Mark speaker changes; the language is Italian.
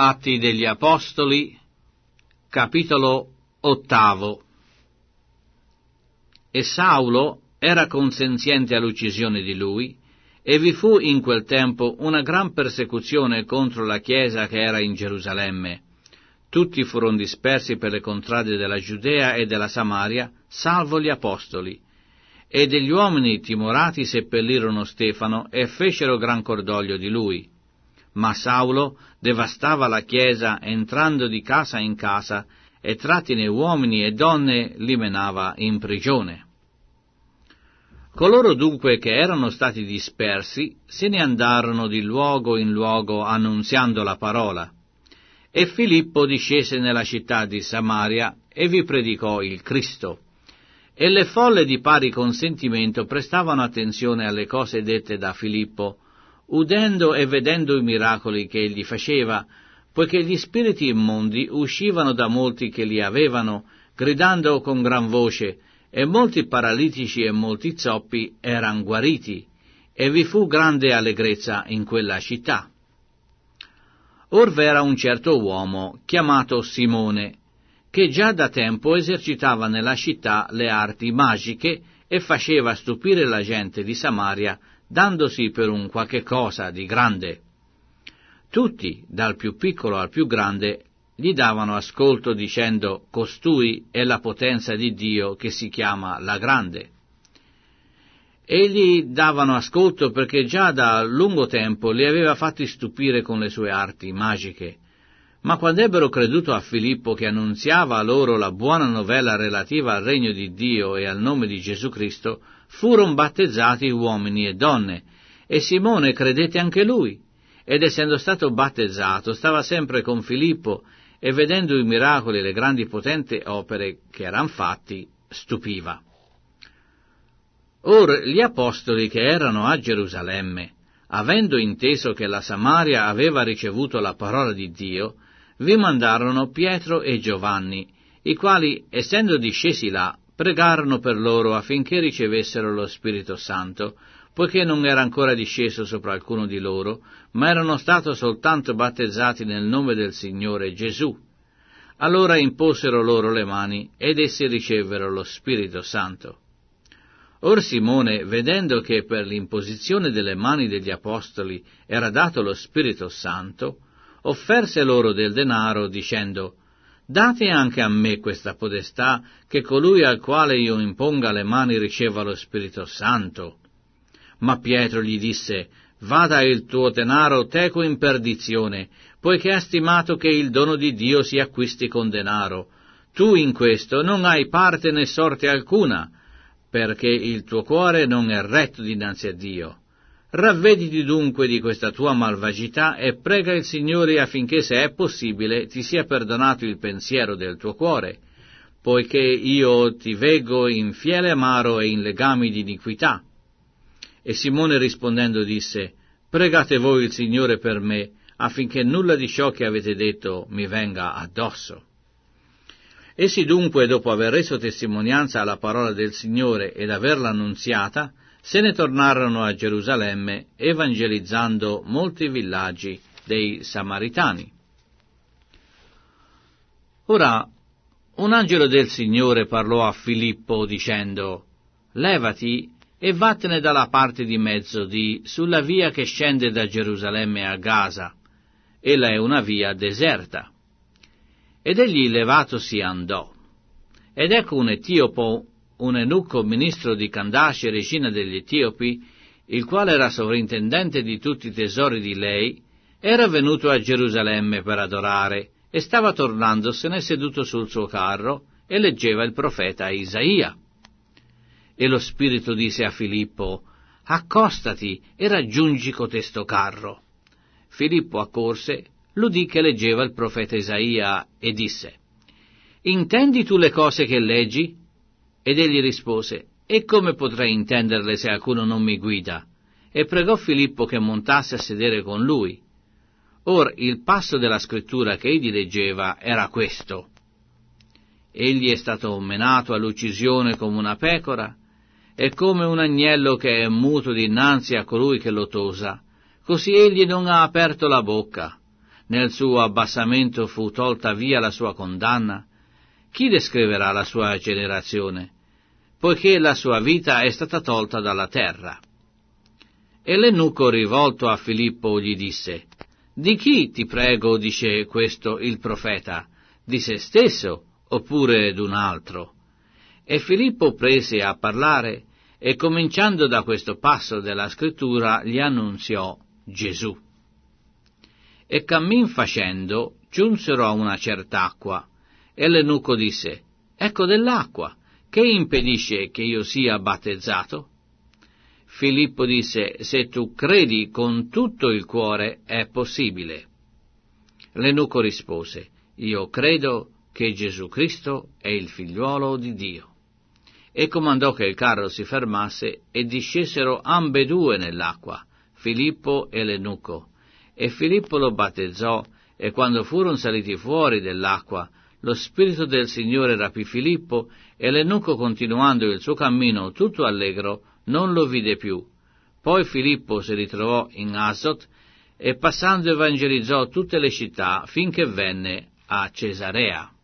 Speaker 1: Atti degli Apostoli, capitolo 8. E Saulo era consenziente all'uccisione di lui, e vi fu in quel tempo una gran persecuzione contro la Chiesa che era in Gerusalemme. Tutti furono dispersi per le contrade della Giudea e della Samaria, salvo gli apostoli. E degli uomini timorati seppellirono Stefano e fecero gran cordoglio di lui. Ma Saulo devastava la Chiesa entrando di casa in casa e trattine uomini e donne li menava in prigione. Coloro dunque che erano stati dispersi se ne andarono di luogo in luogo annunziando la parola. E Filippo discese nella città di Samaria e vi predicò il Cristo. E le folle di pari consentimento prestavano attenzione alle cose dette da Filippo, udendo e vedendo i miracoli che egli faceva, poiché gli spiriti immondi uscivano da molti che li avevano, gridando con gran voce, e molti paralitici e molti zoppi eran guariti, e vi fu grande allegrezza in quella città. Or v'era un certo uomo, chiamato Simone, che già da tempo esercitava nella città le arti magiche e faceva stupire la gente di Samaria, dandosi per un qualche cosa di grande. Tutti, dal più piccolo al più grande, gli davano ascolto dicendo: costui è la potenza di Dio che si chiama la Grande. E gli davano ascolto perché già da lungo tempo li aveva fatti stupire con le sue arti magiche. Ma quando ebbero creduto a Filippo che annunziava loro la buona novella relativa al regno di Dio e al nome di Gesù Cristo, furono battezzati uomini e donne, e Simone credette anche lui, ed essendo stato battezzato stava sempre con Filippo, e vedendo i miracoli e le grandi potenti opere che eran fatti, stupiva. Or gli apostoli che erano a Gerusalemme, avendo inteso che la Samaria aveva ricevuto la parola di Dio, vi mandarono Pietro e Giovanni, i quali, essendo discesi là, pregarono per loro affinché ricevessero lo Spirito Santo, poiché non era ancora disceso sopra alcuno di loro, ma erano stati soltanto battezzati nel nome del Signore Gesù. Allora imposero loro le mani, ed essi ricevero lo Spirito Santo. Or Simone, vedendo che per l'imposizione delle mani degli apostoli era dato lo Spirito Santo, offerse loro del denaro, dicendo: date anche a me questa potestà, che colui al quale io imponga le mani riceva lo Spirito Santo. Ma Pietro gli disse: vada il tuo denaro teco in perdizione, poiché ha stimato che il dono di Dio si acquisti con denaro. Tu in questo non hai parte né sorte alcuna, perché il tuo cuore non è retto dinanzi a Dio. Ravvediti dunque di questa tua malvagità e prega il Signore affinché, se è possibile, ti sia perdonato il pensiero del tuo cuore, poiché io ti veggo in fiele amaro e in legami di iniquità. E Simone rispondendo disse: pregate voi il Signore per me, affinché nulla di ciò che avete detto mi venga addosso. Essi dunque, dopo aver reso testimonianza alla parola del Signore ed averla annunziata, se ne tornarono a Gerusalemme, evangelizzando molti villaggi dei Samaritani. Ora, un angelo del Signore parlò a Filippo, dicendo: levati e vattene dalla parte di Mezzodì, sulla via che scende da Gerusalemme a Gaza. Ella è una via deserta. Ed egli levatosi andò. Ed ecco un etiopo, un eunuco ministro di Candace, regina degli Etiopi, il quale era sovrintendente di tutti i tesori di lei, era venuto a Gerusalemme per adorare, e stava tornandosene seduto sul suo carro, e leggeva il profeta Isaia. E lo Spirito disse a Filippo: accostati e raggiungi cotesto carro. Filippo accorse, l'udì che leggeva il profeta Isaia, e disse: intendi tu le cose che leggi? Ed egli rispose: e come potrei intenderle se alcuno non mi guida? E pregò Filippo che montasse a sedere con lui. Or il passo della scrittura che egli leggeva era questo: egli è stato menato all'uccisione come una pecora, e come un agnello che è muto dinanzi a colui che lo tosa, così egli non ha aperto la bocca, nel suo abbassamento fu tolta via la sua condanna, chi descriverà la sua generazione, poiché la sua vita è stata tolta dalla terra? E l'eunuco, rivolto a Filippo, gli disse: «Di chi, ti prego, dice questo il profeta? Di se stesso, oppure d'un altro?» E Filippo prese a parlare, e cominciando da questo passo della scrittura, gli annunziò Gesù. E cammin facendo, giunsero a una certa acqua, e l'eunuco disse: «Ecco dell'acqua, che impedisce che io sia battezzato?» Filippo disse: «Se tu credi con tutto il cuore, è possibile». L'eunuco rispose: «Io credo che Gesù Cristo è il figliuolo di Dio». E comandò che il carro si fermasse, e discesero ambedue nell'acqua, Filippo e l'eunuco. E Filippo lo battezzò, e quando furono saliti fuori dell'acqua, lo Spirito del Signore rapì Filippo, e l'eunuco, continuando il suo cammino tutto allegro, non lo vide più. Poi Filippo si ritrovò in Asdod, e passando evangelizzò tutte le città finché venne a Cesarea.